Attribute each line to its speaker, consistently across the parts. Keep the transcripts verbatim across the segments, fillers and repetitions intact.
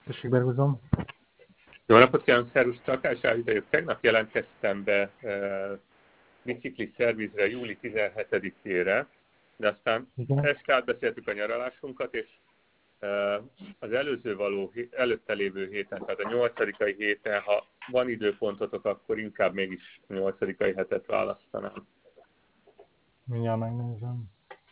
Speaker 1: Tessék, Berguzom.
Speaker 2: Jó napot kívánok, szervusz, Takás Dávid vagyok. Tegnap jelentkeztem be uh, bicikli szervizre júli tizenhetedikére, de aztán
Speaker 1: Igen.
Speaker 2: este átbeszéltük a nyaralásunkat, és uh, az előző való, előtte lévő héten, tehát a nyolcadikai héten, ha van időpontotok, akkor inkább mégis a nyolcadikai hetet választanám.
Speaker 1: Mindjárt megnézem.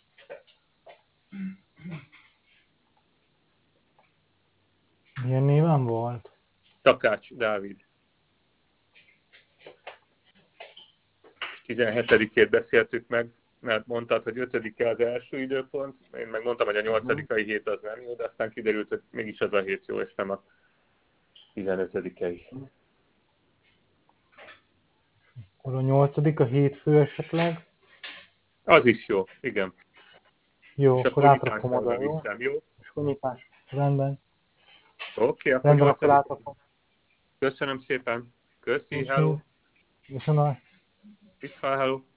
Speaker 1: Milyen néven volt?
Speaker 2: Takács Dávid. És tizenhetedikét beszéltük meg, mert mondtad, hogy ötödike az első időpont, én meg mondtam, hogy a nyolcadikai hét az nem jó, de aztán kiderült, hogy mégis az a hét jó, és nem a tizenötödikei.
Speaker 1: Akkor a nyolcadik, a hétfő esetleg.
Speaker 2: Az is jó, igen.
Speaker 1: Jó,
Speaker 2: És
Speaker 1: akkor
Speaker 2: akkor
Speaker 1: átrakom
Speaker 2: nyitásra
Speaker 1: oda, jó?
Speaker 2: viszem, jó?
Speaker 1: És akkor nyitás. Rendben.
Speaker 2: Oké, okay, akkor
Speaker 1: Rendben, akkor
Speaker 2: nyolcadik.
Speaker 1: átrakom.
Speaker 2: Köszönöm szépen. Köszi,
Speaker 1: Nincs
Speaker 2: hello.
Speaker 1: mit. Viszont
Speaker 2: Viszont hello.